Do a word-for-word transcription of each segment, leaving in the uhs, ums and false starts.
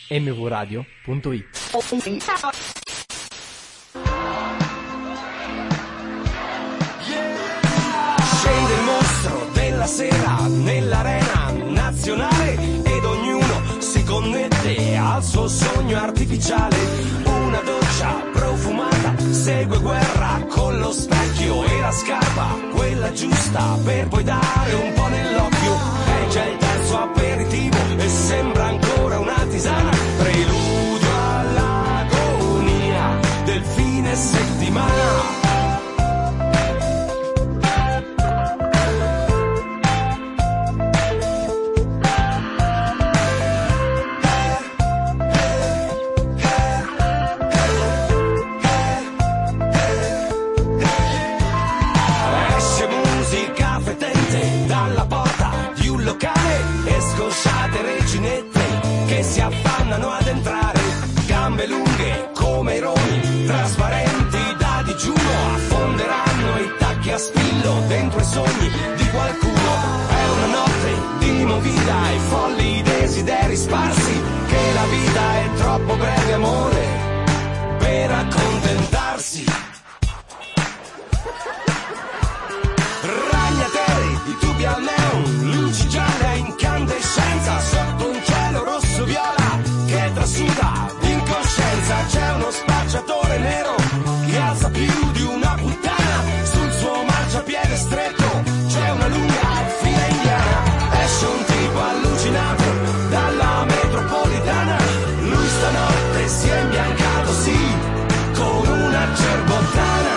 emme vu radio punto it. Scende il mostro della sera nell'arena nazionale ed ognuno si connette al suo sogno artificiale. Una doccia profumata segue guerra con lo specchio e la scarpa, quella giusta per poi dare un po' nell'occhio. È già il terzo aperitivo e sembra ancora una tisana, preludio all'agonia del fine settimana. Scosciate reginette che si affannano ad entrare, gambe lunghe come i roni, trasparenti da digiuno, affonderanno i tacchi a spillo dentro i sogni di qualcuno. È una notte di movida e folli desideri sparsi, che la vita è troppo breve, amore, per accontentarsi. Ragnateli di tubi al neon, luci gialle a incandescenza sotto un cielo rosso viola che trasuda incoscienza. C'è uno spacciatore nero che alza più di una puttana sul suo marciapiede stretto. C'è una lunga fila indiana, esce un tipo allucinato dalla metropolitana. Lui stanotte si è imbiancato, sì, con una cerbottana.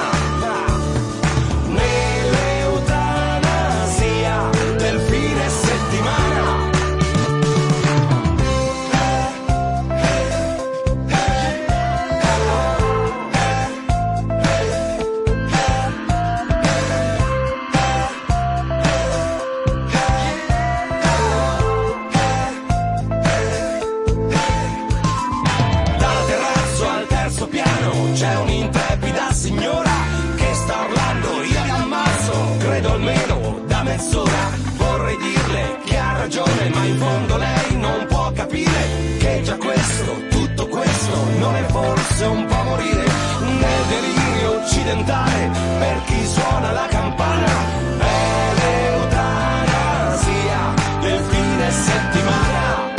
C'è un'intrepida signora che sta urlando, io vi ammazzo, credo almeno da mezz'ora. Vorrei dirle che ha ragione, ma in fondo lei non può capire che già questo, tutto questo, non è forse un po' morire nel delirio occidentale per chi suona la campana. È l'eutanasia del fine settimana.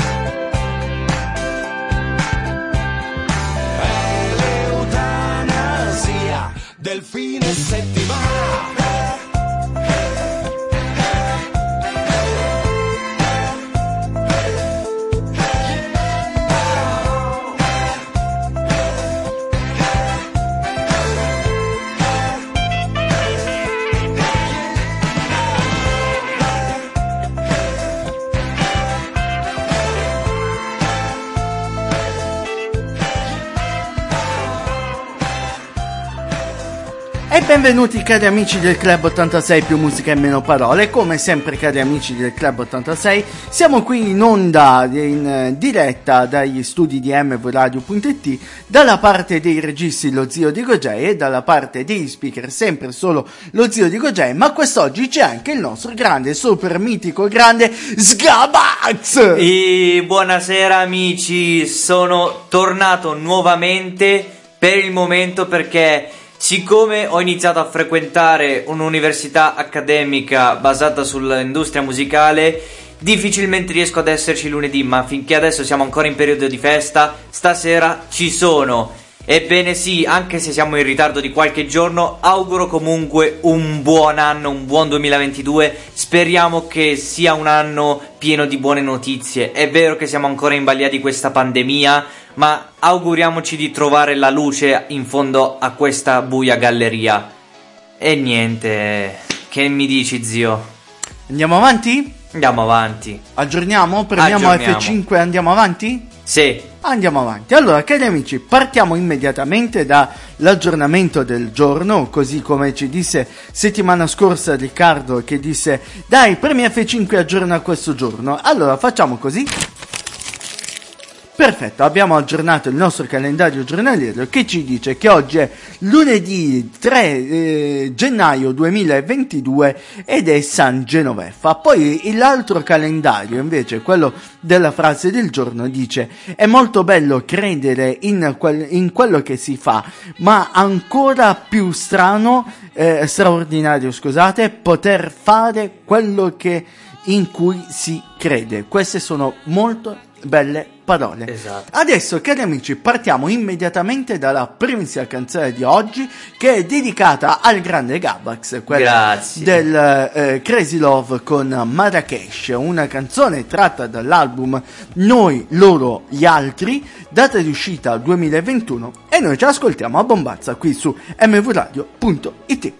Del fine settimana. E benvenuti cari amici del Club ottantasei più musica e meno parole. Come sempre cari amici del Club ottantasei, siamo qui in onda in diretta dagli studi di emme vu radio punto it, dalla parte dei registi lo zio di Gogei e dalla parte degli speaker sempre solo lo zio di Gogei, ma quest'oggi c'è anche il nostro grande, super mitico, grande Sgabax! E buonasera amici, sono tornato nuovamente per il momento perché siccome ho iniziato a frequentare un'università accademica basata sull'industria musicale, difficilmente riesco ad esserci lunedì, ma finché adesso siamo ancora in periodo di festa, stasera ci sono. Ebbene sì, anche se siamo in ritardo di qualche giorno, auguro comunque un buon anno, un buon duemilaventidue. Speriamo che sia un anno pieno di buone notizie. È vero che siamo ancora in balia di questa pandemia, ma auguriamoci di trovare la luce in fondo a questa buia galleria. E niente, che mi dici, zio? Andiamo avanti? Andiamo avanti. Aggiorniamo? Premiamo Aggiorniamo. effe cinque e andiamo avanti? Sì. Andiamo avanti. Allora, cari amici, partiamo immediatamente dall'aggiornamento del giorno, così come ci disse settimana scorsa Riccardo, che disse dai, premi effe cinque aggiorna questo giorno. Allora, facciamo così. Perfetto, abbiamo aggiornato il nostro calendario giornaliero che ci dice che oggi è lunedì tre eh, gennaio duemilaventidue ed è San Genoveffa. Poi l'altro calendario invece, quello della frase del giorno, dice: è molto bello credere in, quel, in quello che si fa, ma ancora più strano, eh, straordinario scusate, poter fare quello che in cui si crede. Queste sono molto belle parole. Esatto. Adesso, cari amici, partiamo immediatamente dalla primissima canzone di oggi, che è dedicata al grande Gabax, quella Grazie. del eh, Crazy Love con Marrakesh, una canzone tratta dall'album Noi, Loro, Gli Altri, data di uscita duemilaventuno, e noi ci ascoltiamo a bombazza qui su m v radio punto i t.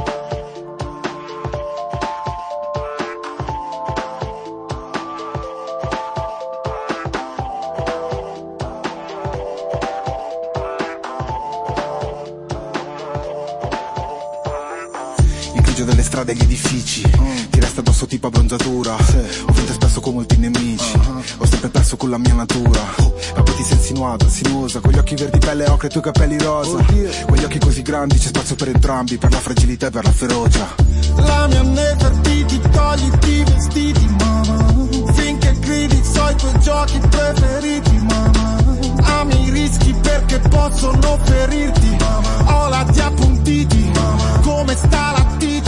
Delle strade e gli edifici, uh. ti resta addosso tipo abbronzatura, sì. Ho vinto spesso con molti nemici, uh-huh. ho sempre perso con la mia natura, uh. ma poi ti sei insinuata, sinuosa, con gli occhi verdi, pelle ocre e i tuoi capelli rosa, oh, quegli occhi così grandi, c'è spazio per entrambi, per la fragilità e per la ferocia. La mia Nefertiti, togliti i vestiti, mamma, finché gridi so i tuoi giochi preferiti, mamma, ami i rischi perché possono ferirti, mamma, ho la ti appuntiti, mamma, come sta la titi,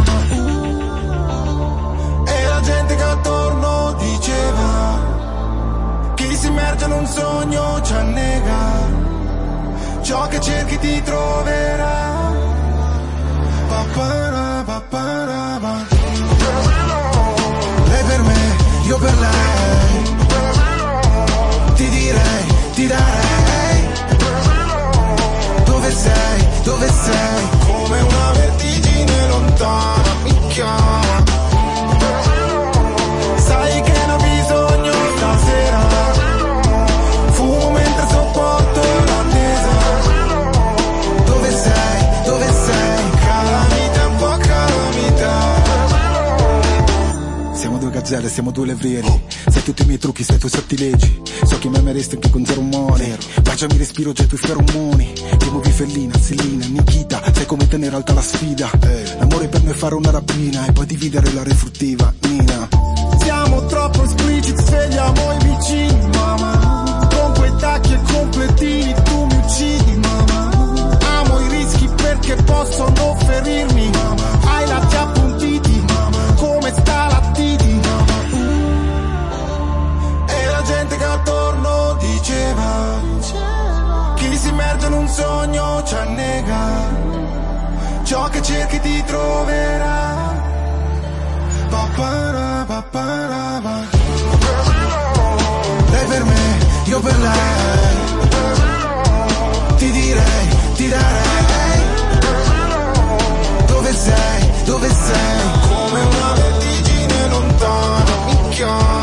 gente che attorno diceva: chi si immerge in un sogno ci annega, ciò che cerchi ti troverà. Papara, papara, pa. Lei per me, io per lei, ti direi, ti darei. Dove sei, dove sei? Come una vertigine lontana mi chiama. Siamo due levrieri, sai tutti i miei trucchi, sai i tuoi sortilegi, so che mi ameresti anche con zero umore, baciami respiro già i tuoi feromoni, ti muovi Fellina, Selina, Nikita, sai come tenere alta la sfida, l'amore per me è fare una rapina e poi dividere l'area fruttiva, Nina. Siamo troppo espliciti, svegliamo i vicini, mamma, con quei tacchi e completini tu mi uccidi, mamma, amo i rischi perché possono ferirmi, mamma, hai lati appuntiti, mamma, come sta la titi, gente che attorno diceva: chi si immerge in un sogno ci annega, ciò che cerchi ti troverà. Papara, papara, pa. Lei per me, io per lei, ti direi, ti darei. Dove sei, dove sei? Come una vertigine lontana mi chiama.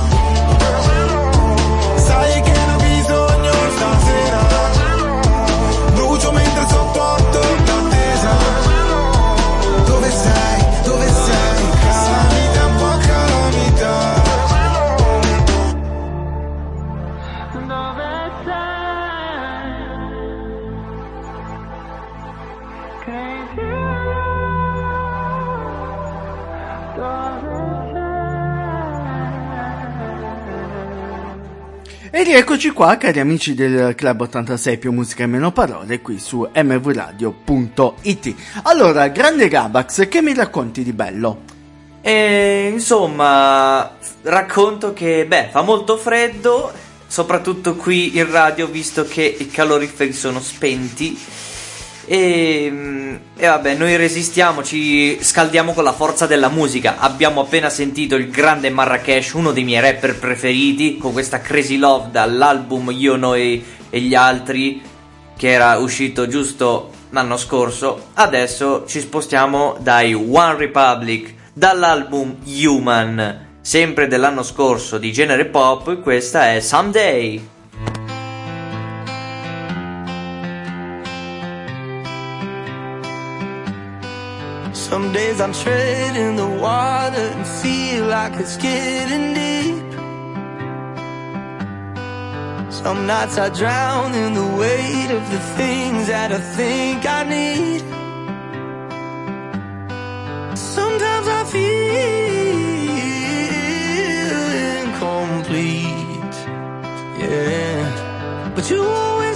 Mentre sopporto l'attesa. Dove sei? Dove sei? Calamita, un po' calamita. Dove sei? Crazy. Dove E rieccoci qua, cari amici del Club ottantasei più musica e meno parole, qui su m v radio punto i t. Allora, grande Gabax, che mi racconti di bello? E, insomma, racconto che, beh, fa molto freddo, soprattutto qui in radio, visto che i caloriferi sono spenti. E, e vabbè, noi resistiamo, ci scaldiamo con la forza della musica. Abbiamo appena sentito il grande Marrakesh, uno dei miei rapper preferiti, con questa Crazy Love dall'album Io, Noi e Gli Altri, che era uscito giusto l'anno scorso. Adesso ci spostiamo dai One Republic, dall'album Human, sempre dell'anno scorso, di genere pop. Questa è Someday. Some days I'm treading the water and feel like it's getting deep. Some nights I drown in the weight of the things that I think I need. Sometimes I feel incomplete, yeah. But you always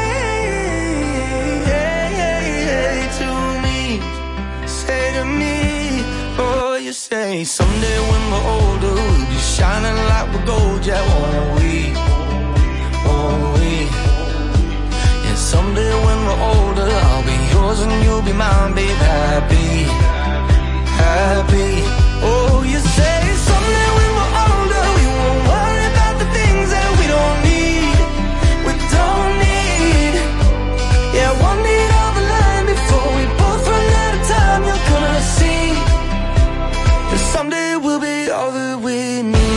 say to me, say to me, oh, you say someday when we're older we'll be shining like we're gold, yeah, won't we? Won't we? Yeah, someday when we're older I'll be yours and you'll be mine, babe, happy, happy. Oh, you say someday when we're older we won't worry about the things that we don't need, we don't need. Yeah, one need on the line before we both run out of time. You're gonna see that someday we'll be all that we need.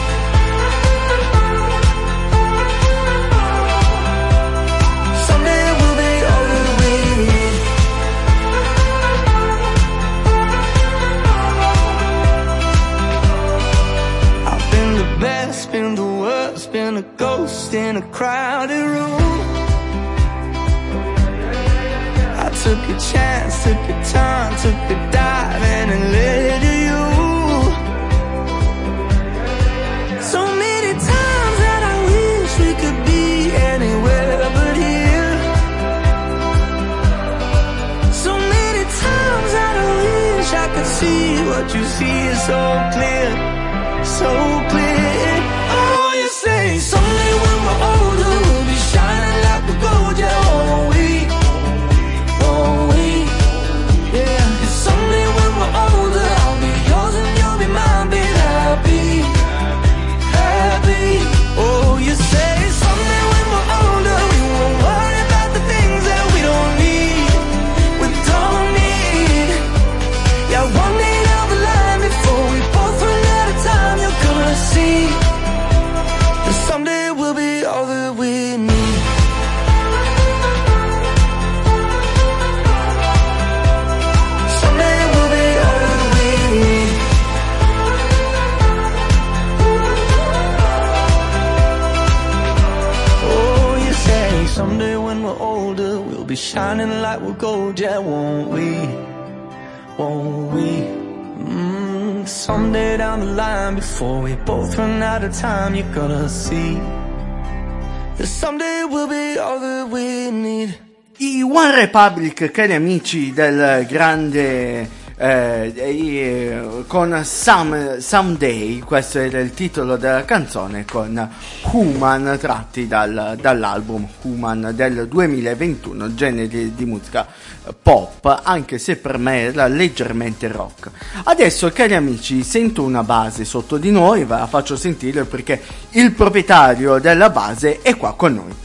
Someday we'll be all that we need. I've been the best, been the worst, been a ghost in a crowded room. I took a chance, took a time, took a dive and it led to you. So many times that I wish we could be anywhere but here. So many times that I wish I could see what you see so clear, so clear. Oh, you say someday when we're older we'll be shining like we're gold, yeah, won't we? Won't we? Yeah. And someday when we're older I'll be yours and you'll be mine, be happy, happy. Oh, you say someday when we're older we won't worry about the things that we don't need, we don't need. Yeah, one day down the line before we both run out of time, you're gonna see that someday we'll be all that we need. Someday we'll be all that we need. Oh, you say someday when we're older we'll be shining like we're gold, yeah, won't we? Won't we? Mm, someday down the line before we both run out of time, you're gonna see that someday we'll be all that we need. I One Republic, cari amici del grande eh, eh, con Some, Someday, questo era il titolo della canzone, con Human, tratti dal, dall'album Human del duemilaventuno, genere di musica pop, anche se per me era leggermente rock. Adesso, cari amici, sento una base sotto di noi, ve la faccio sentire perché il proprietario della base è qua con noi.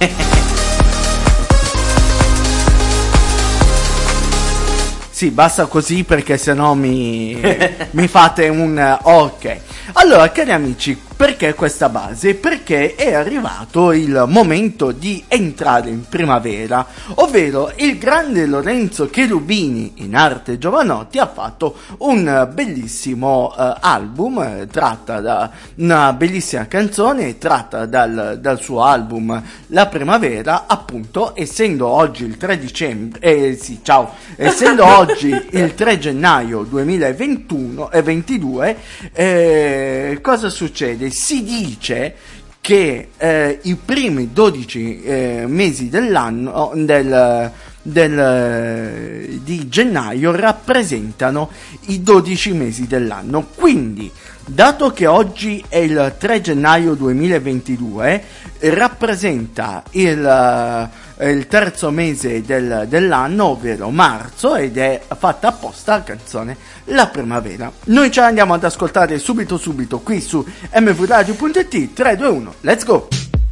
Sì, basta così perché sennò mi, mi fate un ok. Allora, cari amici, perché questa base? Perché è arrivato il momento di entrare in primavera, ovvero il grande Lorenzo Cherubini, in arte Giovanotti, ha fatto un bellissimo uh, album eh, tratta da una bellissima canzone tratta dal, dal suo album La Primavera, appunto, essendo oggi il tre dicembre, eh sì, ciao, essendo oggi il tre gennaio duemilaventuno e ventidue, eh, cosa succede? Si dice che eh, i primi dodici eh, mesi dell'anno del, del, di gennaio rappresentano i dodici mesi dell'anno. Quindi, dato che oggi è il tre gennaio duemilaventidue, rappresenta il, il terzo mese del, dell'anno, ovvero marzo, ed è fatta apposta la canzone La Primavera. Noi ce l'andiamo ad ascoltare subito subito qui su m v radio punto i t. Tre, due, uno, let's go!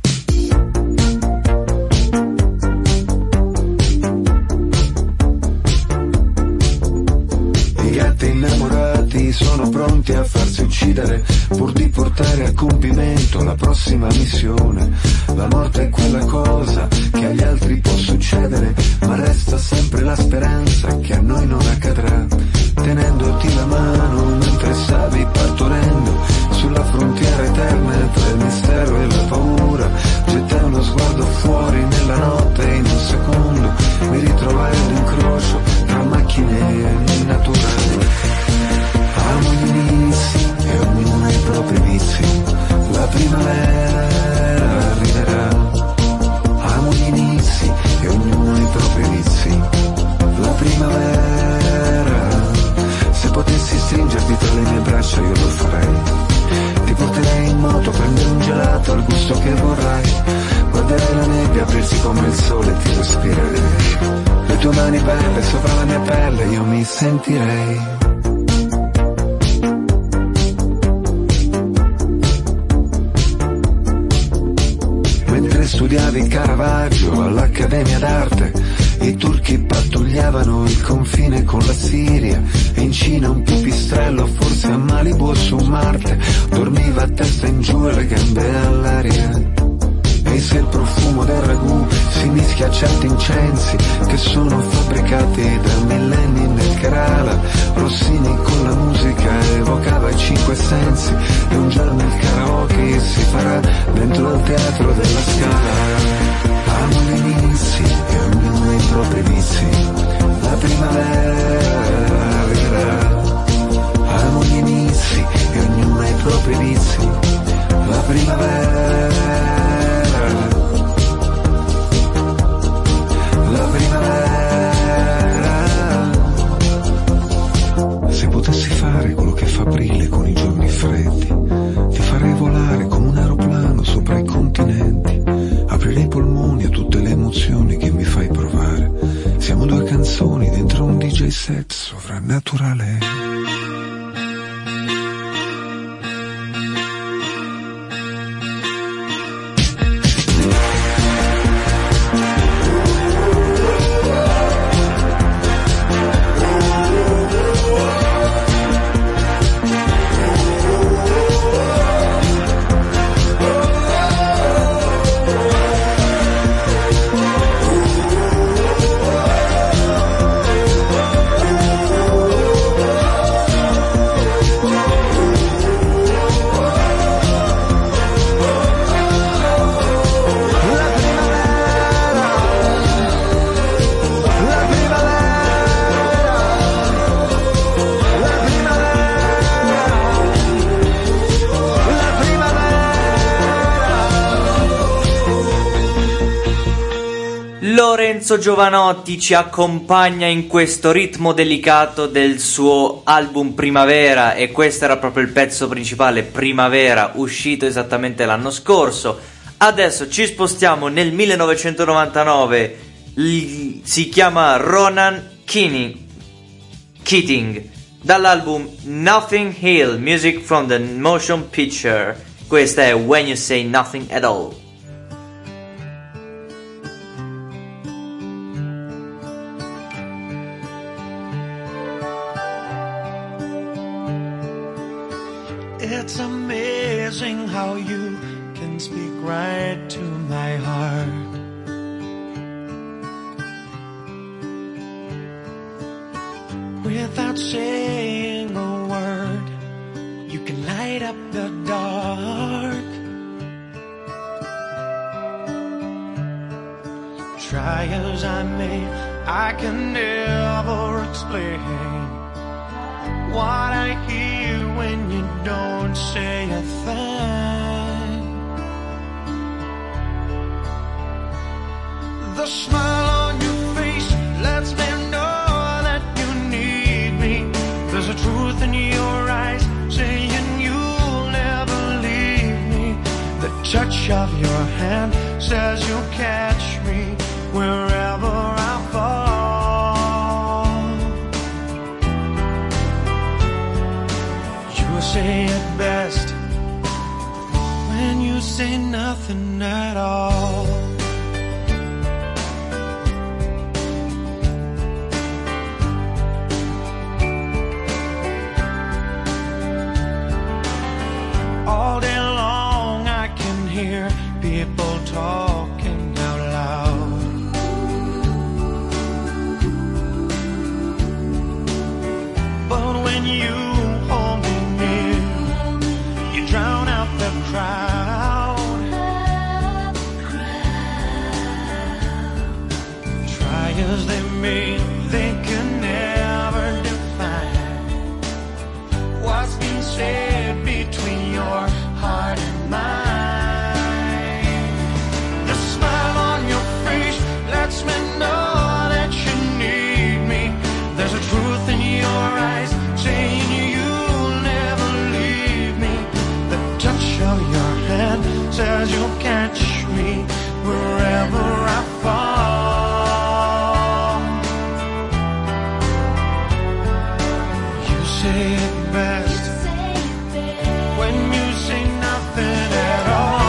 I gatti innamorati sono pronti a farsi uccidere pur di portare a compimento la prossima missione. La morte è quella cosa che agli altri può succedere, ma resta sempre la speranza che a noi non accadrà. Tenendoti la mano mentre stavi partorendo sulla frontiera eterna tra il mistero e la paura, getta uno mentirei. Mentre studiavi Caravaggio all'Accademia d'Arte, i turchi pattugliavano il confine con la Siria, e in Cina un pipistrello, forse a Malibu o su Marte, dormiva a testa in giù e le gambe all'aria. E se il profumo del ragù si mischia a certi incensi che sono fabbricati da millenni nel Kerala, Rossini con la musica evocava i cinque sensi, e un giorno il karaoke si farà dentro il teatro della Scala. Amo gli inizi e ognuno i propri vizi, la primavera arriverà. Amo gli inizi e ognuno i propri vizi, la primavera. La primavera. Se potessi fare quello che fa Aprile con i giorni freddi, ti farei volare come un aeroplano sopra i continenti. Aprirei i polmoni a tutte le emozioni che mi fai provare. Siamo due canzoni dentro un D J set sovrannaturale. Lorenzo Giovanotti ci accompagna in questo ritmo delicato del suo album Primavera, e questo era proprio il pezzo principale, Primavera, uscito esattamente l'anno scorso. Adesso ci spostiamo nel millenovecentonovantanove, L- si chiama Ronan Keating, Keating, dall'album Nothing Hill, Music from the Motion Picture. Questa è When You Say Nothing at All. It's amazing how you can speak right to my heart. Without saying a word, you can light up the dark. Try as I may, I can never explain what I hear when you don't say a thing. The smile on your face lets me know that you need me. There's a truth in your eyes saying you'll never leave me. The touch of your hand says you'll catch me wherever I fall. Say it best when you say nothing at all. All day long I can hear people talking out loud. But when you hold me, drown out the crowd. Try as they may, they can never define what's being said between your heart and mine. The smile on your face lets me know that you need me. There's a truth in your eyes saying you say it best when you say nothing at all.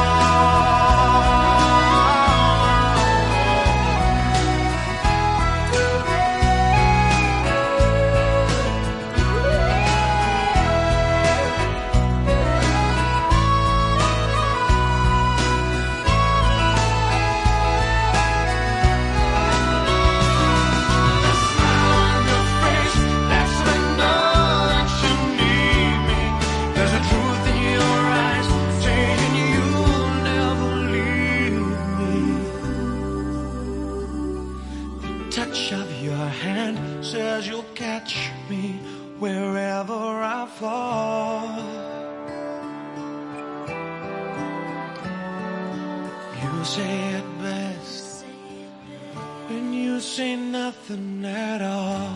Says you'll catch me wherever I fall. You say it best when you say nothing at all.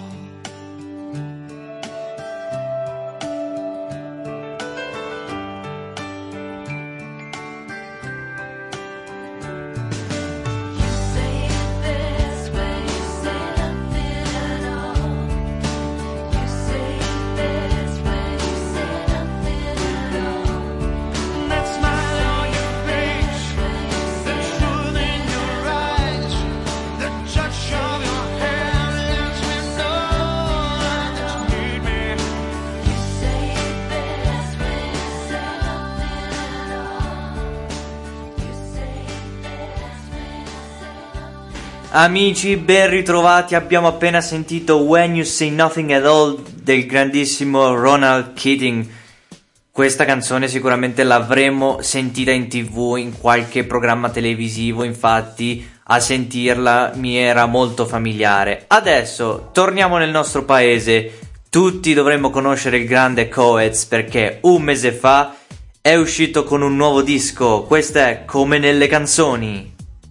Amici, ben ritrovati. Abbiamo appena sentito When You Say Nothing at All del grandissimo Ronald Keating. Questa canzone sicuramente l'avremo sentita in tv, in qualche programma televisivo, infatti a sentirla mi era molto familiare. Adesso torniamo nel nostro paese. Tutti dovremmo conoscere il grande Coez, perché un mese fa è uscito con un nuovo disco. Questo è Come nelle canzoni.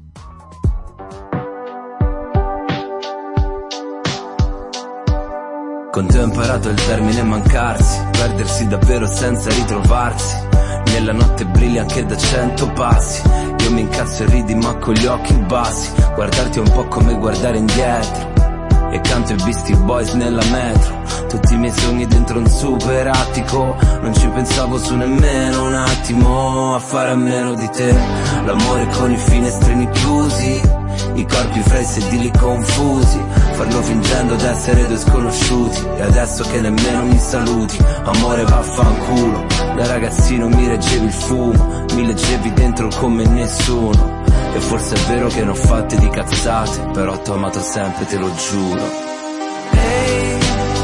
Con te ho imparato il termine mancarsi, perdersi davvero senza ritrovarsi. Nella notte brilli anche da cento passi. Io mi incazzo e ridi ma con gli occhi bassi. Guardarti è un po' come guardare indietro. E canto i Beastie Boys nella metro. Tutti i miei sogni dentro un super attico. Non ci pensavo su nemmeno un attimo a fare a meno di te. L'amore con i finestrini chiusi, i corpi fra i sedili confusi, farlo fingendo d'essere due sconosciuti. E adesso che nemmeno mi saluti, amore vaffanculo. Da ragazzino mi reggevi il fumo, mi leggevi dentro come nessuno. E forse è vero che ne ho fatte di cazzate, però t'ho amato sempre, te lo giuro. Ehi,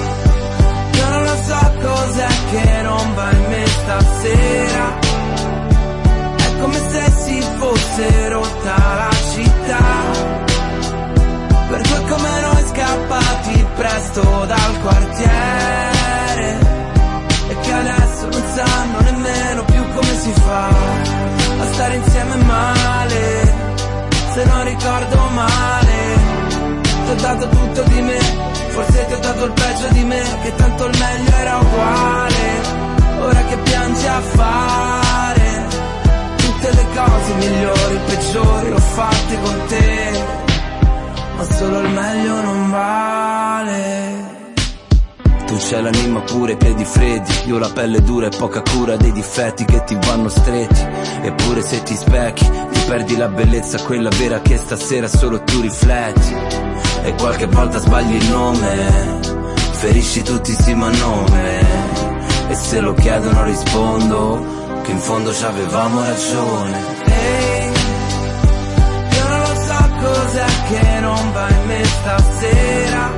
io non lo so cos'è che non va in me stasera. È come se si fosse rotta la città. Per due come noi scappati presto dal quartiere, e che adesso non sanno nemmeno più come si fa a stare insieme male. Se non ricordo male, ti ho dato tutto di me, forse ti ho dato il peggio di me, che tanto il meglio era uguale. Ora che piangi a fare tutte le cose migliori, peggiori, l'ho fatte con te, ma solo il meglio non vale. Tu c'hai l'anima pure, piedi freddi, io la pelle dura e poca cura dei difetti che ti vanno stretti. Eppure se ti specchi, ti perdi la bellezza, quella vera che stasera solo tu rifletti. E qualche volta sbagli il nome, ferisci tutti sì ma nome. E se lo chiedono rispondo che in fondo ci avevamo ragione. Ehi, io non lo so cos'è che non va in me stasera.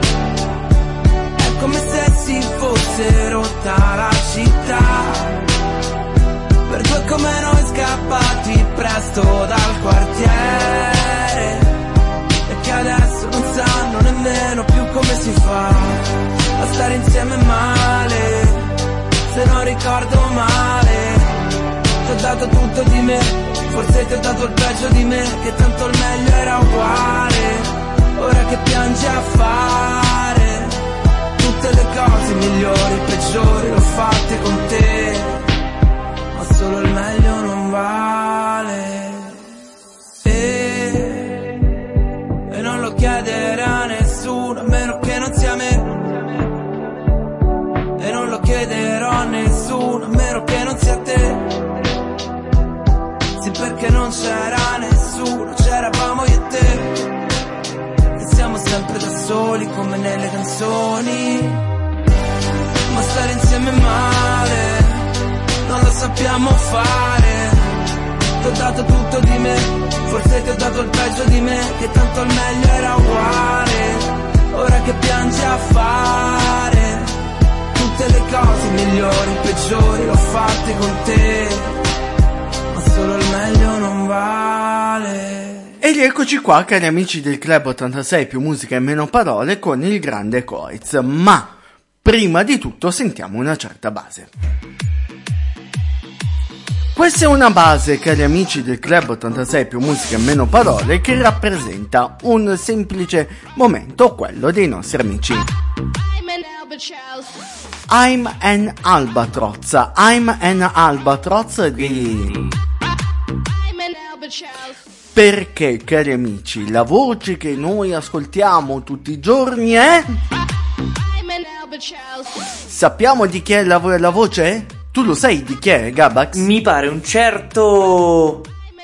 È come se si fosse rotta la città. Per due come noi scappati presto dal quartiere, e che adesso non sanno nemmeno più come si fa a stare insieme male. Se non ricordo male, ti ho dato tutto di me, forse ti ho dato il peggio di me, che tanto il meglio era uguale. Ora che piangi a fare tutte le cose migliori, peggiori, l'ho fatte con te, ma solo il meglio non vale. E, e non lo chiederà nessuno, a meno che non sia me. crederò a nessuno, a meno che non sia te. Sì, perché non c'era nessuno, c'eravamo io e te. E siamo sempre da soli come nelle canzoni. Ma stare insieme è male, non lo sappiamo fare. Ti ho dato tutto di me, forse ti ho dato il peggio di me, che tanto il meglio era uguale. Ora che piangi a fare tutte le cose migliori, peggiori, l'ho fatte con te, ma solo il meglio non vale. E rieccoci qua, cari amici del Club ottantasei più musica e meno parole, con il grande Coez. Ma prima di tutto sentiamo una certa base. Questa è una base, cari amici del Club ottantasei più musica e meno parole, che rappresenta un semplice momento, quello dei nostri amici. I'm an Albatroz, I'm an Albatroz di... Perché, cari amici, la voce che noi ascoltiamo tutti i giorni è... Sappiamo di chi è la, vo- la voce? Tu lo sai di chi è, Gabax? Mi pare un certo...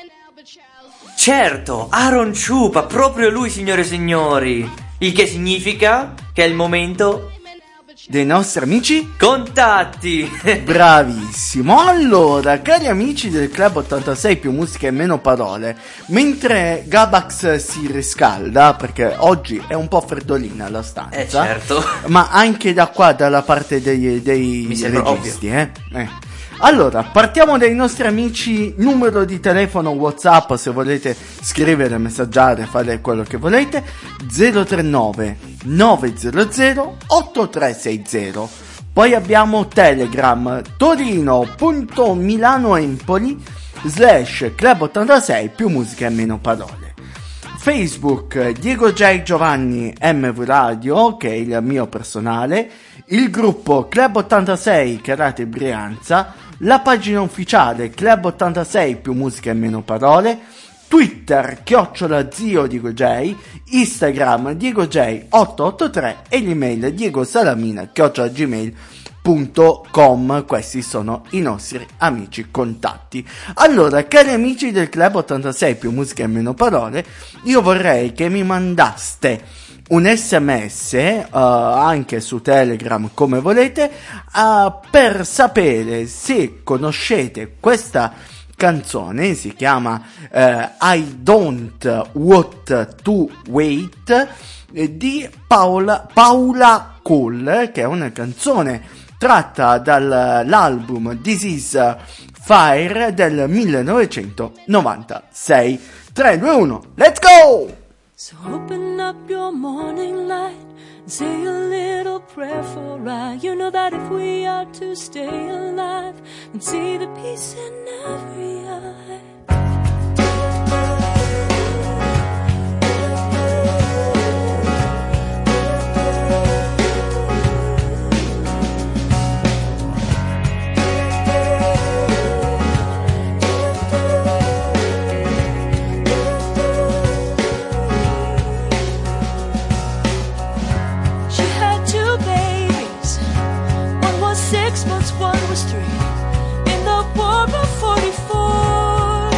Certo, Aaron Ciupa, proprio lui, signore e signori. Il che significa che è il momento... dei nostri amici? Contatti! Bravissimo! Allora, cari amici del Club ottantasei più musica e meno parole, mentre Gabax si riscalda, perché oggi è un po' freddolina la stanza, Eh certo. ma anche da qua, dalla parte dei, dei Mi sembra registi, eh? eh. Allora, partiamo dai nostri amici, numero di telefono WhatsApp se volete scrivere, messaggiare, fare quello che volete, zero tre nove nove zero zero otto tre sei zero. Poi abbiamo Telegram torino.milanoempoli slash club ottantasei più musica e meno parole. Facebook Diego J Giovanni M V Radio, che è il mio personale, il gruppo Club ottantasei Karate Brianza, la pagina ufficiale Club ottantasei più musica e meno parole, Twitter chiocciola zio Diego J, Instagram Diego J otto otto tre e l'email Diego Salamina chiocciola gmail punto com. Questi sono i nostri amici contatti. Allora, cari amici del Club ottantasei più musica e meno parole, io vorrei che mi mandaste un sms uh, anche su Telegram come volete uh, per sapere se conoscete questa canzone. Si chiama uh, I Don't Want to Wait eh, di Paula, Paula Cole, che è una canzone tratta dall'album This Is Fire del millenovecentonovantasei. Tre, due, uno, let's go! So open up your morning light and say a little prayer for I. You know that if we are to stay alive and see the peace in every eye. Six months, one was three. In the war of forty-four,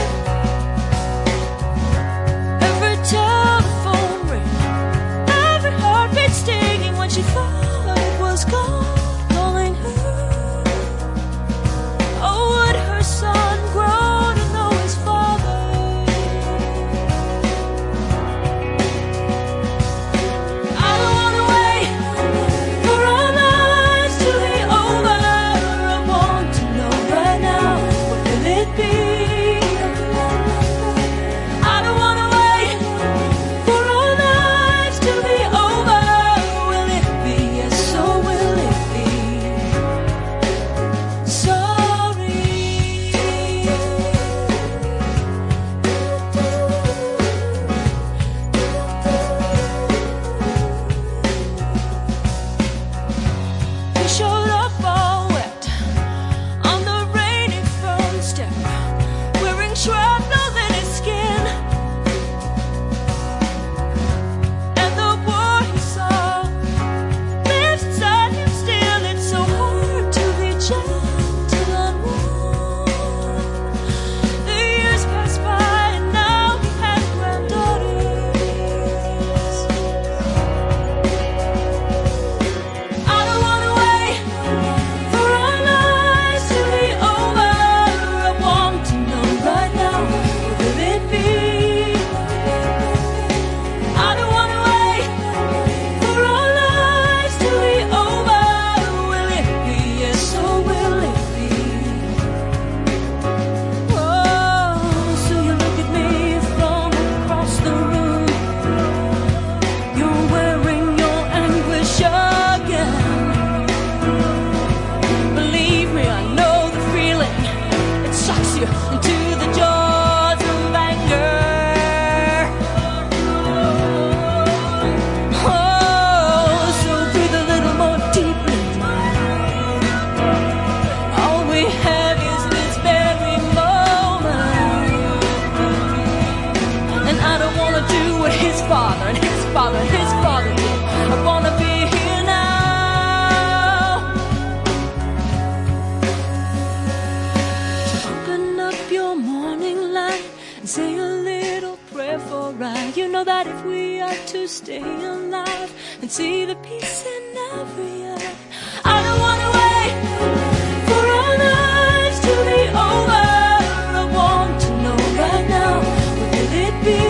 to stay alive and see the peace in every eye. I don't wanna wait for our lives to be over. I want to know right now, what will it be?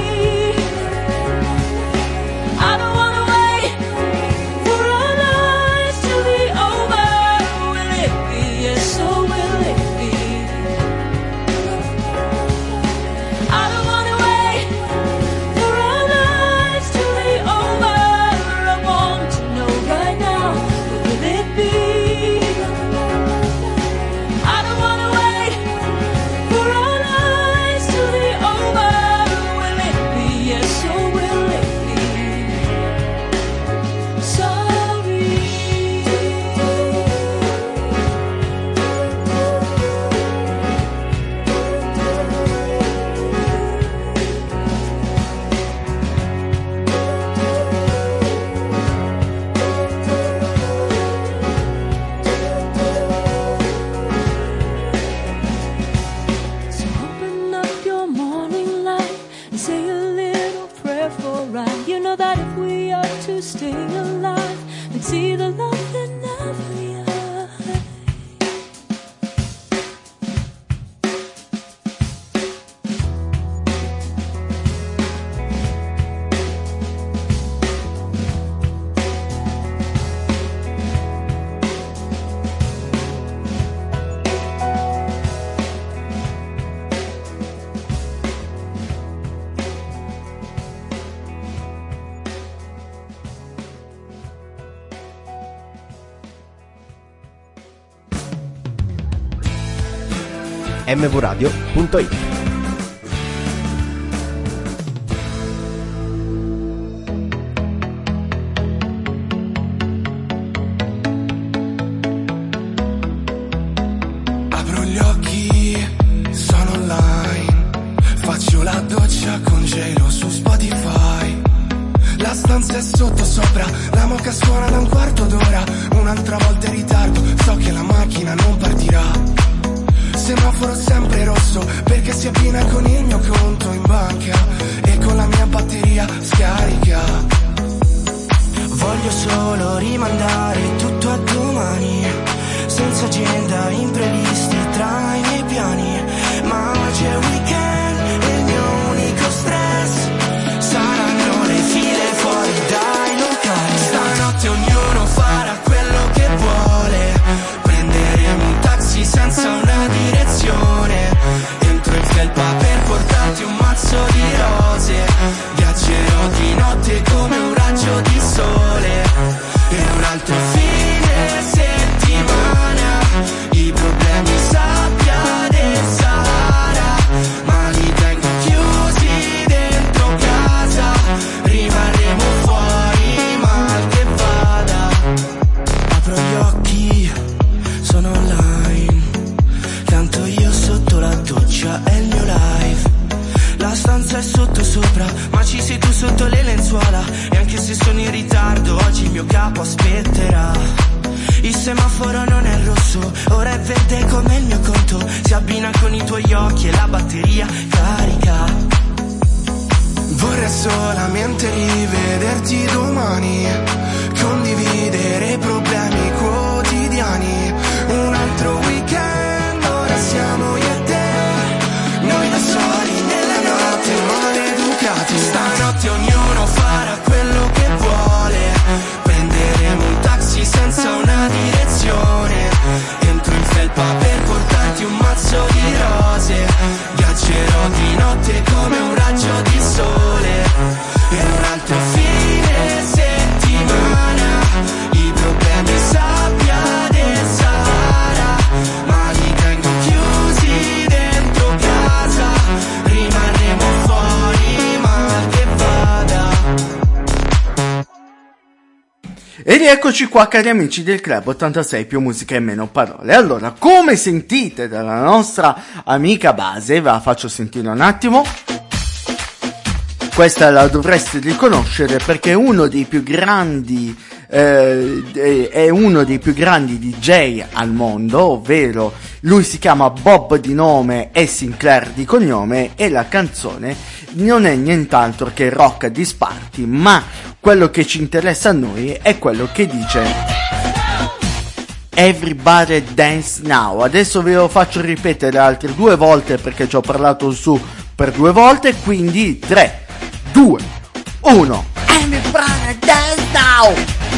I don't wanna wait for our lives to be over. Will it be yes or will it be? I don't wanna wait for our lives to be over. I want to know right now, what will it be? I don't wanna wait for our lives to be over. Will it be yes or will it be? Sorry. So open up your morning light and say a little prayer for right. You know that if we are to stay alive and see the love in every eye. m v radio punto it. Apro gli occhi, sono online. Faccio la doccia con gelo su Spotify. La stanza è sotto sopra, la moca suona da un quarto d'ora. Un'altra volta in ritardo, so che la macchina non partirà. Semaforo sempre rosso, perché si abbina con il mio conto in banca e con la mia batteria scarica. Voglio solo rimandare tutto a domani, senza agenda, imprevisti tra i miei piani. Ma oggi è weekend e il mio unico stress saranno le file fuori dai locali. Stanotte ognuno farà quello che vuole, prenderemo un taxi senza una direzione. Entro in felpa per portarti un mazzo di rose, viaggerò di notte come un raggio di sole. E un altro fine settimana, i problemi sabbia del Sahara, ma li tengo chiusi dentro casa. Rimarremo fuori mal che vada. Apro gli occhi, sono online. Canto io sotto la doccia, è il mio live. La stanza è sotto sopra, ma ci sei tu sotto le lenzuola. E anche se sono in ritardo, oggi il mio capo aspetterà. Il semaforo non è rosso, ora è verde come il mio conto. Si abbina con i tuoi occhi e la batteria carica. Vorrei solamente rivederti domani, condividere i problemi quotidiani. Un altro weekend, ora siamo io e te, noi da soli nella notte maleducati. Stanotte ognuno farà quello che vuole, prenderemo un taxi senza una direzione. Entro in felpa per portarti un mazzo di rose, viaggerò di notte come un raggio di sole. E un altro fine settimana, i problemi sabbia del Sahara, ma li tengo chiusi dentro casa. Rimarremo fuori mal che vada. E rieccoci qua, cari amici del Club ottantasei più musica e meno parole. Allora, come sentite dalla nostra amica base, ve la faccio sentire un attimo. Questa la dovreste riconoscere perché è uno dei più grandi eh, è uno dei più grandi D J al mondo, ovvero lui si chiama Bob di nome e Sinclair di cognome, e la canzone non è nient'altro che Rocca di Sparti, ma quello che ci interessa a noi è quello che dice Everybody Dance Now. Adesso ve lo faccio ripetere altre due volte perché ci ho parlato su per due volte, quindi tre, due, uno. Everybody Dance Now.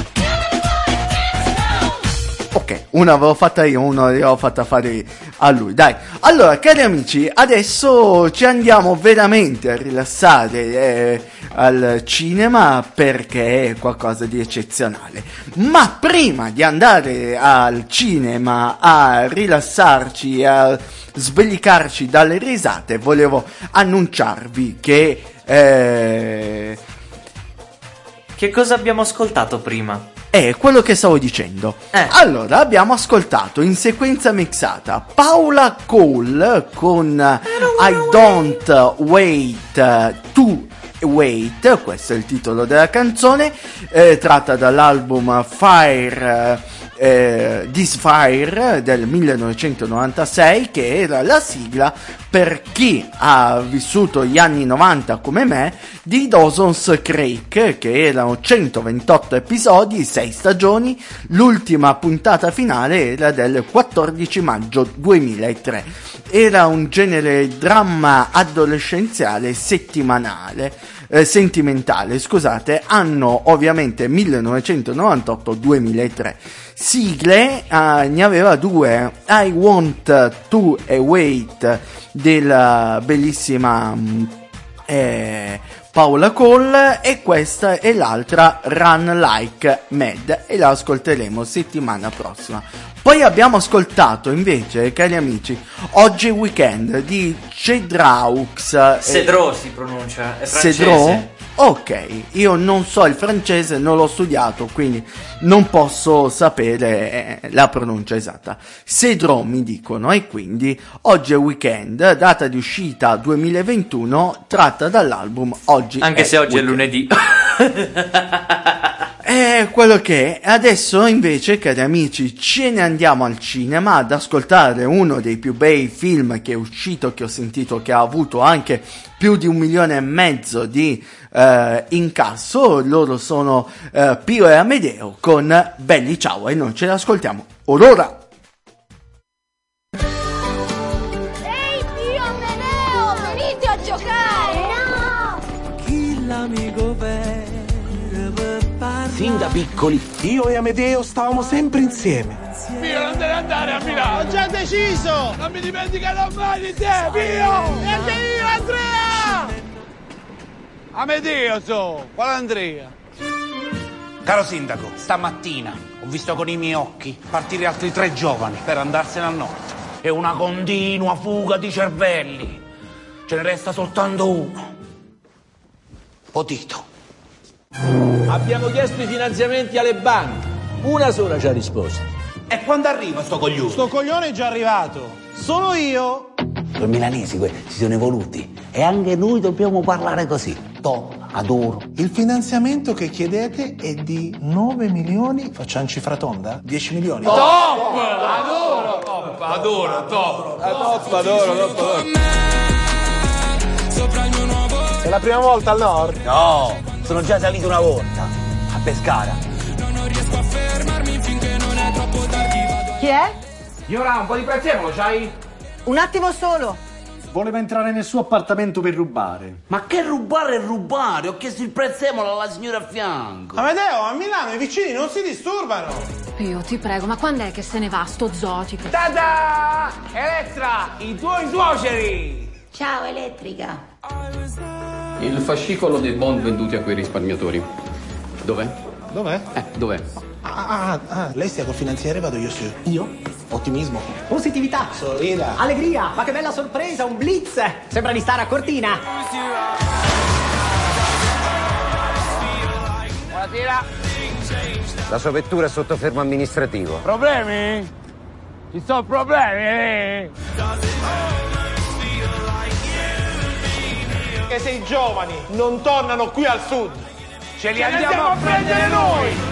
Ok, una avevo fatta io, una l'avevo fatta fare a lui, dai. Allora, cari amici, adesso ci andiamo veramente a rilassare eh, al cinema perché è qualcosa di eccezionale. Ma prima di andare al cinema a rilassarci, a sbellicarci dalle risate, volevo annunciarvi che... Eh... Che cosa abbiamo ascoltato prima? È quello che stavo dicendo. Eh. Allora, abbiamo ascoltato in sequenza mixata Paula Cole con I Don't Wait to Wait, questo è il titolo della canzone, eh, tratta dall'album Fire, eh, This Fire del millenovecentonovantasei, che era la sigla, per chi ha vissuto gli anni novanta come me, di Dawson's Creek, che erano centoventotto episodi, sei stagioni. L'ultima puntata finale era del quattordici maggio duemilatré. Era un genere dramma adolescenziale settimanale, eh, sentimentale, scusate, anno ovviamente millenovecentonovantotto duemilatré. Sigle, eh, ne aveva due: I Want to Wait della bellissima eh, Paula Cole, e questa è l'altra, Run Like Mad, e la ascolteremo settimana prossima. Poi abbiamo ascoltato invece, cari amici, Oggi è Weekend di Cedraux. Cedro si pronuncia, è francese. Cedro? Ok, io non so il francese, non l'ho studiato, quindi non posso sapere eh, la pronuncia esatta. Cedro mi dicono, e quindi Oggi è Weekend, data di uscita duemilaventuno, tratta dall'album Oggi Anche è se oggi Weekend. è lunedì. È quello che è. Adesso invece, cari amici, ce ne andiamo al cinema ad ascoltare uno dei più bei film che è uscito, che ho sentito che ha avuto anche più di un milione e mezzo di eh, incasso. Loro sono eh, Pio e Amedeo con Belli Ciao, e noi ce l'ascoltiamo ora. Ehi Pio, Amedeo, venite a giocare! No! Chi l'amico vero per parlare? Fin da piccoli io e Amedeo stavamo sempre insieme. Pio, non deve andare a Milano! Ho già deciso! Non mi dimenticherò mai di te, Pio! Niente io, Andrea! Amedeo so! Quale Andrea? Caro sindaco, stamattina ho visto con i miei occhi partire altri tre giovani per andarsene a notte. È una continua fuga di cervelli. Ce ne resta soltanto uno. Potito. Abbiamo chiesto i finanziamenti alle banche. Una sola ci ha risposto. E quando arriva sto coglione? Sto coglione è già arrivato. Sono io. Noi milanesi que- si sono evoluti e anche noi dobbiamo parlare così. To, adoro. Il finanziamento che chiedete è di nove milioni, facciamo cifra tonda? dieci milioni. Top! Adoro! Top, adoro, top! Top, adoro, top, adoro. È la prima volta al nord? No, sono già salito una volta a Pescara. Chi è? Ora un po' di prezzemolo, c'hai? Un attimo solo. Voleva entrare nel suo appartamento per rubare. Ma che rubare e rubare? Ho chiesto il prezzemolo alla signora a fianco. Amedeo, a Milano i vicini non si disturbano. Pio, ti prego, ma quando è che se ne va sto zotico? Tada! Elettra, i tuoi suoceri! Ciao Elettrica. Il fascicolo dei bond venduti a quei risparmiatori. Dov'è? Dov'è? Eh, dov'è? Ah, ah, ah, lei stia col finanziere, vado io su. Io? Ottimismo. Positività. Sorrida. Allegria. Ma che bella sorpresa, un blitz. Sembra di stare a Cortina. Buonasera. La sua vettura è sotto fermo amministrativo. Problemi? Ci sono problemi, eh? Che se i giovani non tornano qui al sud, ce li andiamo, andiamo a prendere noi!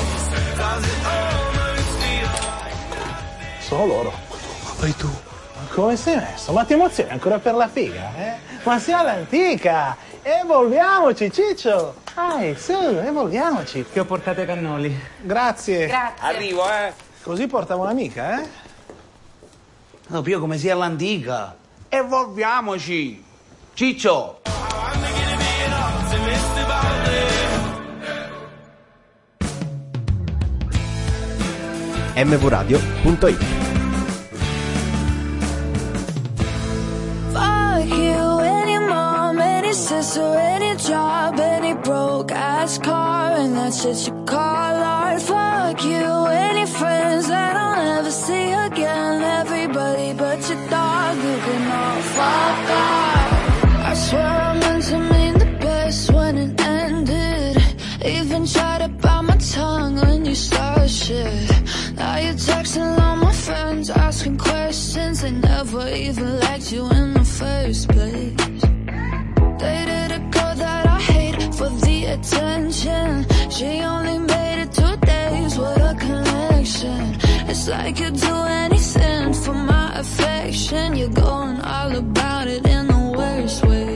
Sono loro. Ma poi tu, come sei messo? Ma ti emozioni ancora per la figa, eh? Ma sei all'antica! Evolviamoci, Ciccio! Dai, su, evolviamoci! Che ho portato i cannoli. Grazie! Grazie. Arrivo, eh! Così portavo un'amica, eh? No, io come sia all'antica. Evolviamoci! Ciccio! M V radio punto it. Fuck you, any mom, any sister, any job, any broke ass car, and that shit you call art. Fuck you, any friends that I'll never see again. Everybody but your dog, you can all fuck off. I swear I meant to mean the best when it ended. Even tried to bite my tongue when you started shit. Now you're texting all my friends, asking questions. They never even liked you in the first place. Dated a girl that I hate for the attention. She only made it two days with a connection. It's like you'd do anything for my affection. You're going all about it in the worst ways.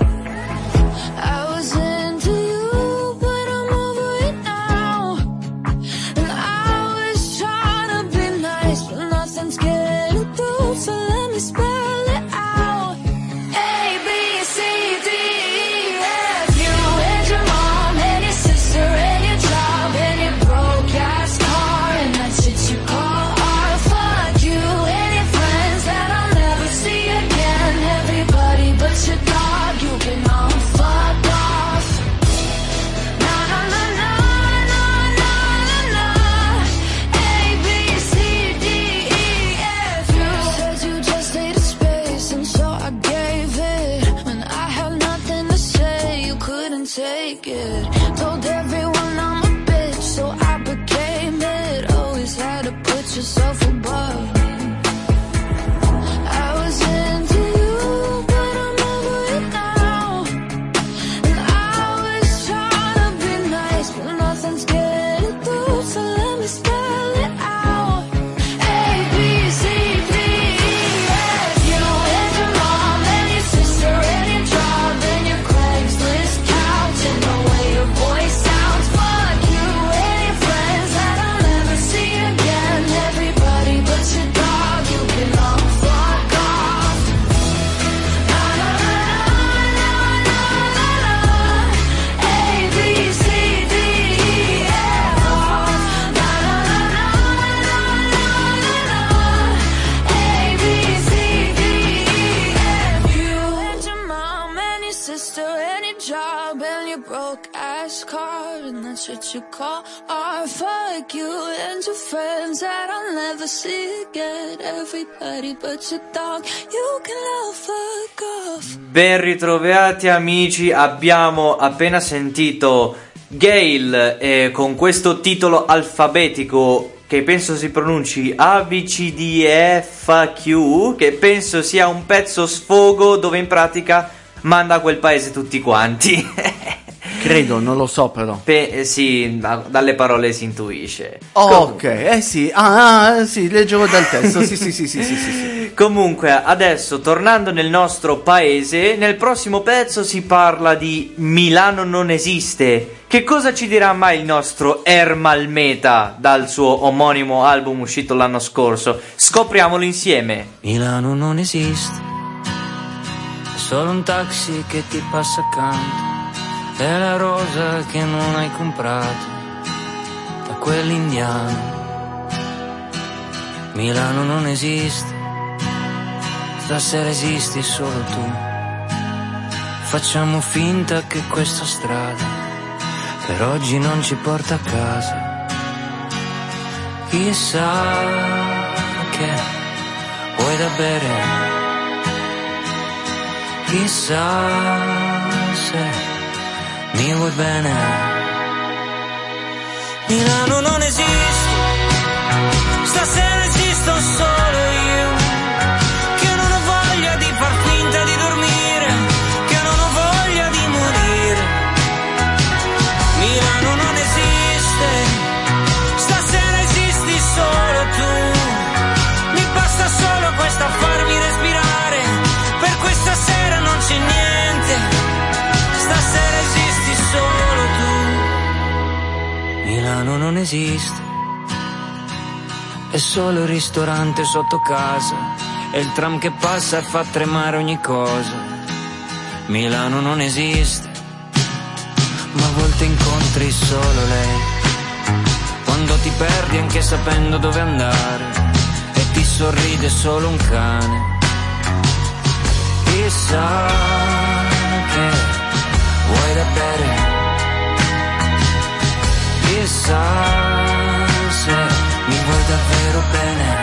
I was into you, but I'm over it now. And I was trying to be nice, but nothing's getting through, so let me spell it out. A, B, C, D, E, F. You and your mom and your sister and your job and your broke ass car and that shit you call art. Fuck you and your friends that I'll never see again. Everybody but your dog, you can all fuck off. Na na na na na na na na. A, B, C, D, E, F. You said you just needed space, and so I gave it. When I had nothing to say, you couldn't take it. Told everyone I'm a bitch, so I became it. Always had to put yourself above me. I was into you, but I'm over it now. And I was trying to be nice, but nothing's getting through, so let me spell it out. A, B, C, D, E, F. You and your mom and your sister and your job and your Craigslist couch and the way your voice sounds. Fuck you and your friends that I'll never see again. Everybody but your dog, you can all fuck off. Na na na na na na na. A, B, C, D, E, F. Na na na na na na na. A, B, C, D, E, F. You and your mom and your sister and your job and your broke ass car and that's what you call art. Fuck you and your friends that I'll never see again. Everybody but your dog, you can all fuck off. Ben ritrovati amici, abbiamo appena sentito Gayle eh, con questo titolo alfabetico che penso si pronunci A, B, C, D, E, F, Q, che penso sia un pezzo sfogo dove in pratica manda a quel paese tutti quanti. Credo, non lo so però. Pe- eh, sì, da- dalle parole si intuisce. Oh, Comunque. ok, eh sì, ah, ah, sì, leggevo dal testo, sì, sì, sì, sì, sì, sì, sì. Comunque, adesso tornando nel nostro paese, nel prossimo pezzo si parla di Milano non esiste. Che cosa ci dirà mai il nostro Ermal Meta dal suo omonimo album uscito l'anno scorso? Scopriamolo insieme. Milano non esiste, è solo un taxi che ti passa accanto, è la rosa che non hai comprato da quell'indiano. Milano non esiste, stasera esisti solo tu. Facciamo finta che questa strada per oggi non ci porta a casa. Chissà che vuoi da bere, chissà se mi vuoi bene. Milano non esiste, stasera esisto solo io, che non ho voglia di far finta di dormire, che non ho voglia di morire. Milano non esiste, stasera esisti solo tu, mi basta solo questo a farmi respirare. Milano non esiste, è solo il ristorante sotto casa e il tram che passa e fa tremare ogni cosa. Milano non esiste, ma a volte incontri solo lei, quando ti perdi anche sapendo dove andare e ti sorride solo un cane. Chissà che vuoi da bere, chissà se mi vuoi davvero bene.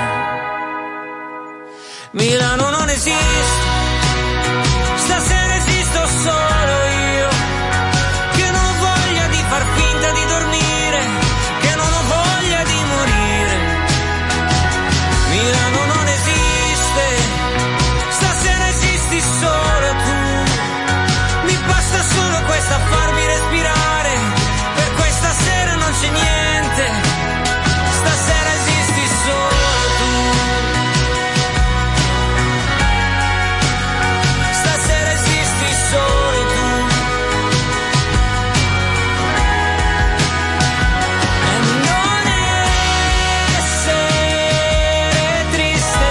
Milano non esiste, stasera esisto solo io, che non ho voglia di far finta di dormire, che non ho voglia di morire. Milano non esiste, stasera esisti solo tu, mi basta solo questa a farmi respirare, per questa sera non c'è niente, stasera esisti solo tu, stasera esisti solo tu. E non essere triste,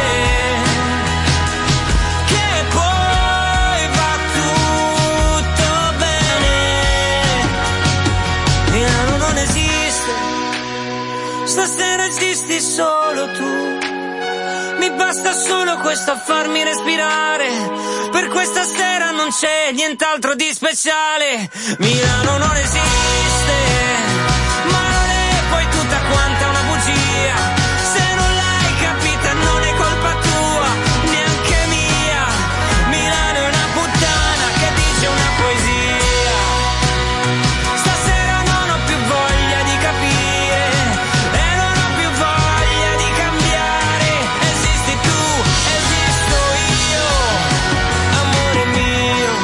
che poi va tutto bene. Milano non esiste, stasera esisti solo tu, mi basta solo questo a farmi respirare, per questa sera non c'è nient'altro di speciale. Milano non esiste, ma non è poi tutta quanta una bugia, se non l'hai capita non è colpa tua, neanche mia. Milano è una puttana che dice una poesia, stasera non ho più voglia di capire e non ho più voglia di cambiare. Esisti tu, esisto io, amore mio.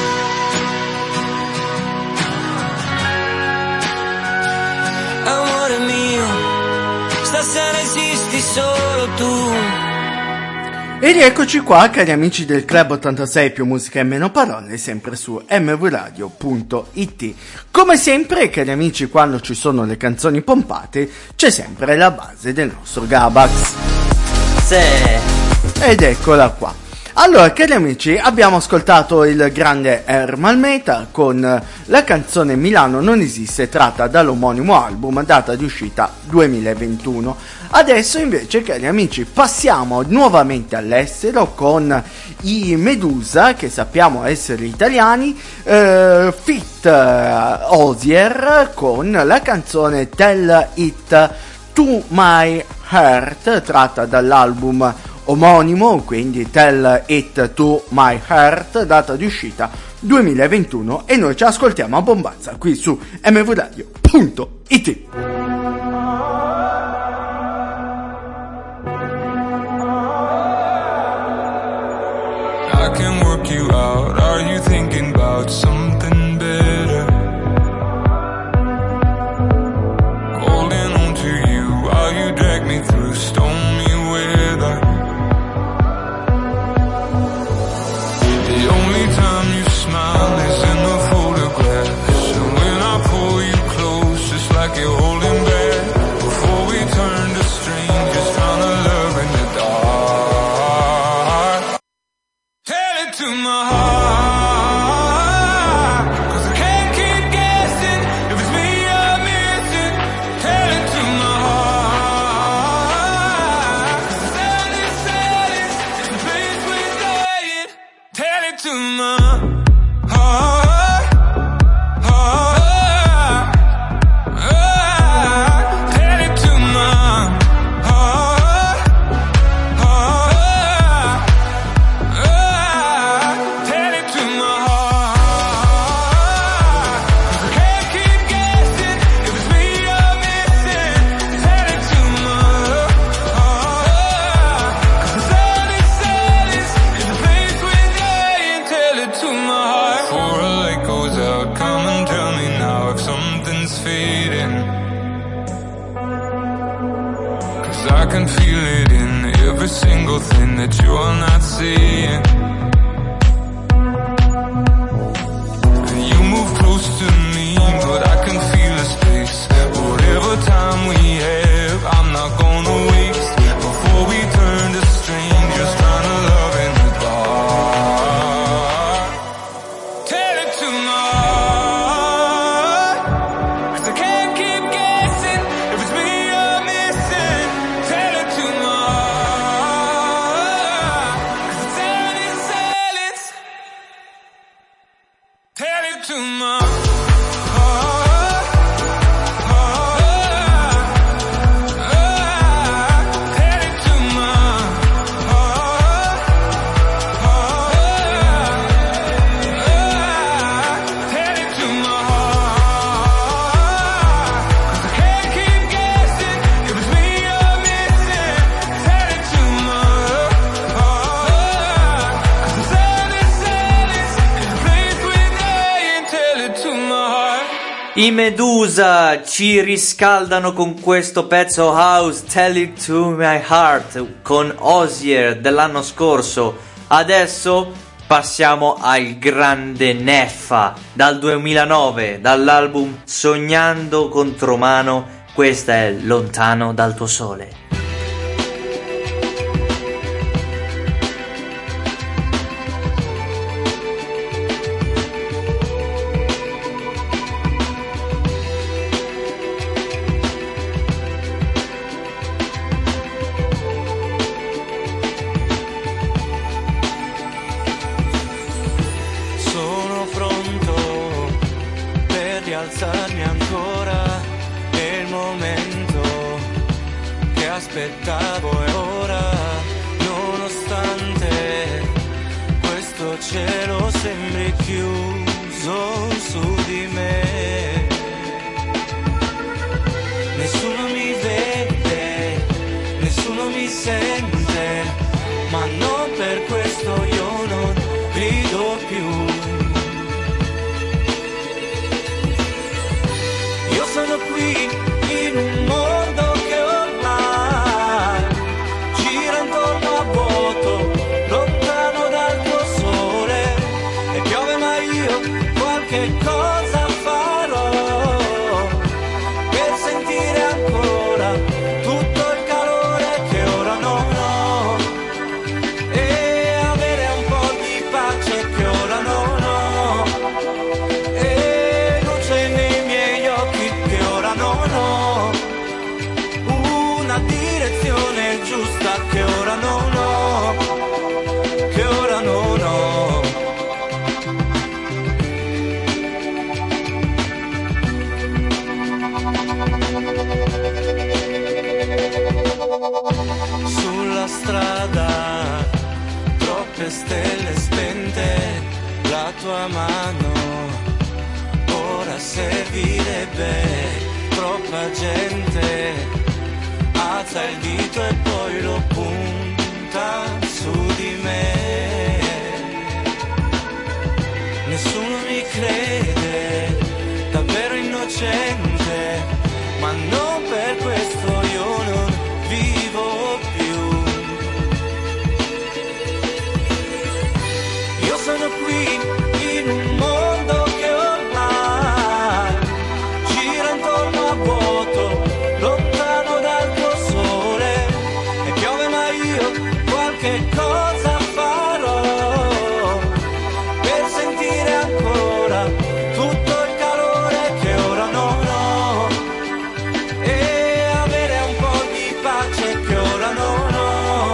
Amore mio, stasera esisti solo tu. E rieccoci qua, cari amici del Club ottantasei più musica e meno parole, sempre su m v radio punto i t. Come sempre, cari amici, quando ci sono le canzoni pompate, c'è sempre la base del nostro Gabax. Sì. Ed eccola qua. Allora, cari amici, abbiamo ascoltato il grande Ermal Meta con la canzone Milano non esiste, tratta dall'omonimo album, data di uscita duemilaventuno. Adesso invece, cari amici, passiamo nuovamente all'estero con i Medusa, che sappiamo essere italiani, eh, feat eh, Osier con la canzone Tell It to My Heart, tratta dall'album omonimo, quindi Tell It to My Heart, data di uscita duemilaventuno, e noi ci ascoltiamo a bombazza qui su m v radio punto i t. I can work you out. Are you thinking about something better? Holding on to you while you drag me through stormy weather. The only time you smile is in the photographs, and when I pull you close, just like you're holding back. Before we turn to strangers, found a love in the dark. Tell it to my heart, 'cause I can't keep guessing if it's me you're missing. Tell it to my heart, 'cause the sound is silence, it's the place we're dying. Tell it to my heart, heart, heart. Tell it to my heart, heart, heart. Tell it to my heart, 'cause I can't keep guessing if it's me you're missing. Tell it to my heart, 'cause the sound is silence, it's the place we're dying. Tell it to my heart. Before a light goes out, come and tell me now if something's fading, 'cause I can feel it in every single thing that you're not seeing. And you move close to me, but I can feel the space. Whatever time I Medusa ci riscaldano con questo pezzo house, Tell It To My Heart, con Osier dell'anno scorso. Adesso passiamo al grande Neffa dal duemilanove, dall'album Sognando Contromano. Questa è Lontano dal tuo sole. Alzarmi ancora, è il momento che aspettavo e ora, nonostante questo cielo sembri chiuso su di me, nessuno mi vede, nessuno mi sente, ma non per questo io non grido più. Sono qui in un mondo che ormai gira intorno a vuoto, lontano dal tuo sole, e piove ma io qualche cosa farò per sentire ancora tutto il calore che ora non ho, e avere un po' di pace che ora non ho, e luce nei miei occhi che ora non ho, una direzione giusta che ora non ho, che ora non ho. Sulla strada troppe stelle spente, la tua mano ora servirebbe. Troppa gente alza il dito e poi lo punta su di me. Nessuno mi crede, davvero innocente, ma non per questo io non vivo più. Io sono qui in un mondo che ormai gira intorno a vuoto, lontano dal tuo sole, e piove ma io qualche cosa farò per sentire ancora tutto il calore che ora non ho, e avere un po' di pace che ora non ho,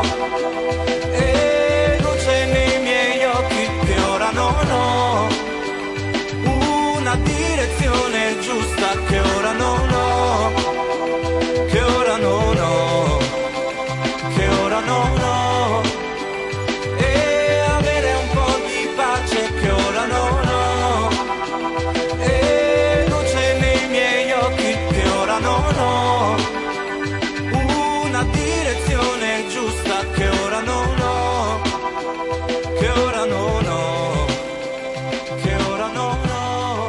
e luce nei miei occhi che ora non ho, una direzione giusta che ora non ho, che ora non ho, che ora non ho, e avere un po' di pace che ora non ho, e luce nei miei occhi che ora non ho, una direzione giusta che ora non ho, che ora non ho, che ora non ho.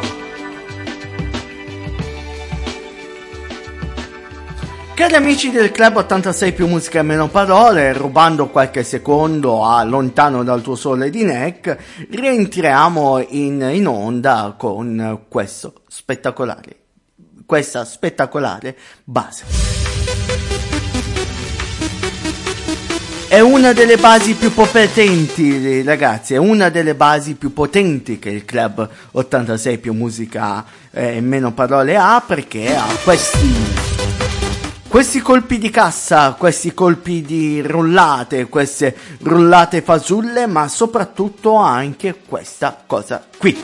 Cari amici del Club ottantasei più musica e meno parole, rubando qualche secondo a Lontano dal tuo sole di Neck, rientriamo in, in onda con questo spettacolare, questa spettacolare base. È una delle basi più potenti, ragazzi, è una delle basi più potenti che il Club ottantasei più musica e meno parole ha, perché ha questi... Questi colpi di cassa, questi colpi di rullate, queste rullate fasulle, ma soprattutto anche questa cosa qui.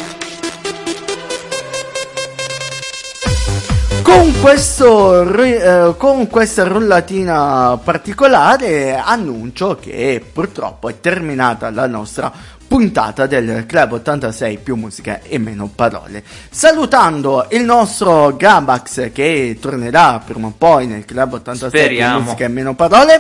Con, questo, eh, con questa rullatina particolare annuncio che purtroppo è terminata la nostra puntata del Club ottantasei più musica e meno parole. Salutando il nostro Gabax che tornerà prima o poi nel Club ottantasei speriamo. più musica e meno parole.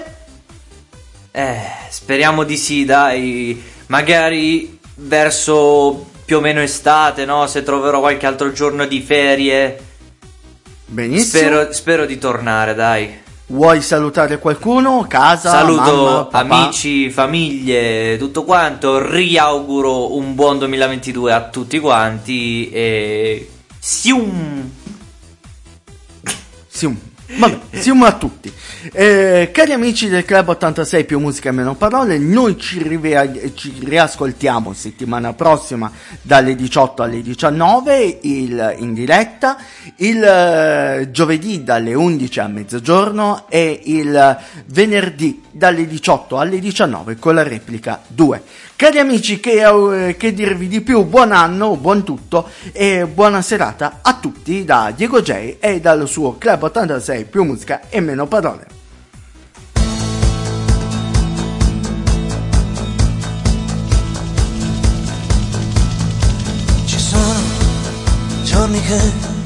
Eh, speriamo di sì, dai. Magari verso più o meno estate, no? Se troverò qualche altro giorno di ferie. Benissimo. Spero, spero di tornare, dai. Vuoi salutare qualcuno? Casa, Saluto mamma, papà? amici, famiglie, tutto quanto. Riauguro un buon duemilaventidue a tutti quanti e sium. Sium. Vabbè, siamo a tutti. Eh, cari amici del Club ottantasei più musica e meno parole, noi ci, rive- ci riascoltiamo settimana prossima dalle diciotto alle diciannove il, in diretta, il eh, giovedì dalle undici a mezzogiorno e il venerdì dalle diciotto alle diciannove con la replica due. Cari amici, che, eh, che dirvi di più? Buon anno, buon tutto e buona serata a tutti da Diego J e dal suo Club ottantasei più musica e meno parole. Ci sono giorni che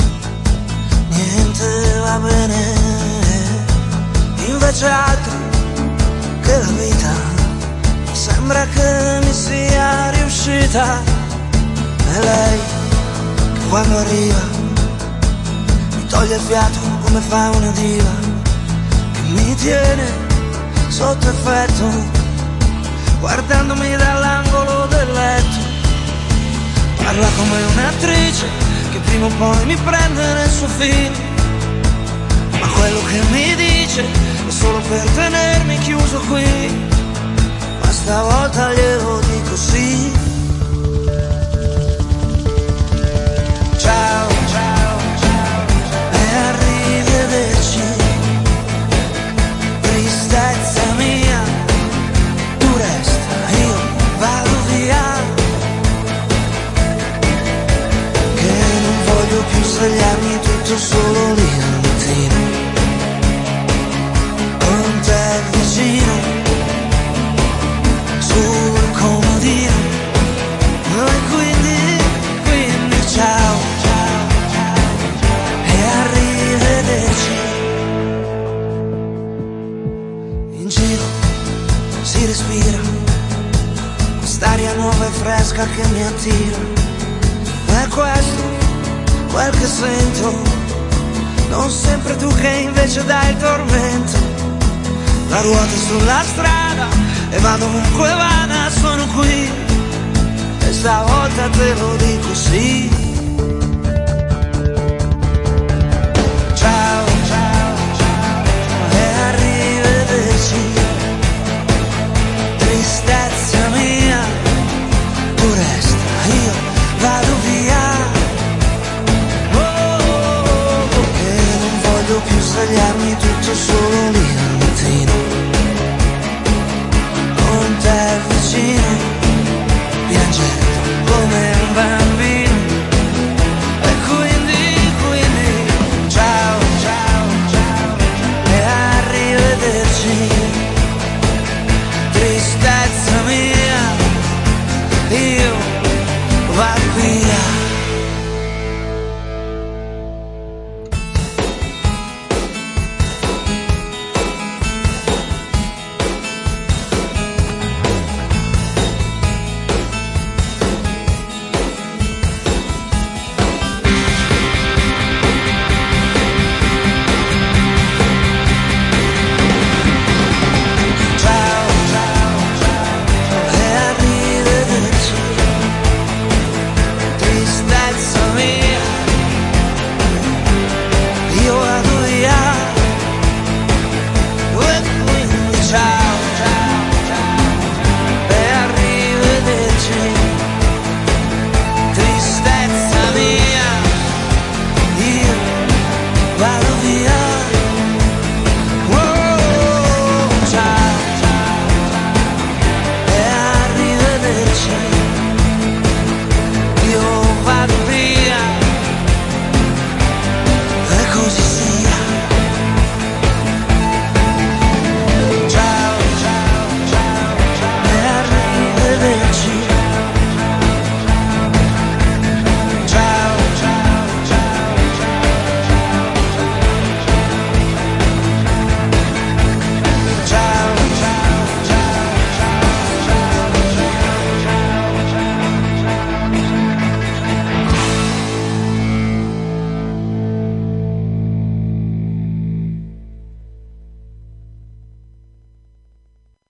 niente va bene, invece altri che la vita sembra che mi sia riuscita. E lei che quando arriva mi toglie il fiato come fa una diva, che mi tiene sotto effetto guardandomi dall'angolo del letto. Parla come un'attrice che prima o poi mi prende nel suo film, ma quello che mi dice è solo per tenermi chiuso qui. Ma stavolta glielo dico sì. Ciao, ciao, ciao, e arrivederci. Tristezza mia, tu resta, io vado via. Che non voglio più svegliarmi tutto solo lì al mattino, con te vicino sul comodino. E quindi, quindi ciao, ciao, ciao, e arrivederci. In giro si respira quest'aria nuova e fresca che mi attira. È questo quel che sento, non sempre tu che invece dai il tormento. La ruota sulla strada e vado ovunque vada, sono qui e stavolta te lo dico sì. Ciao, ciao, ciao, e arrivederci. Tristezza mia, tu resta, io vado via. Oh, oh, oh, oh, che non voglio più svegliarmi tutto solo lì al mattino, con te vicino, piangendo come un bambino. E quindi, quindi, ciao, ciao, ciao, e arrivederci.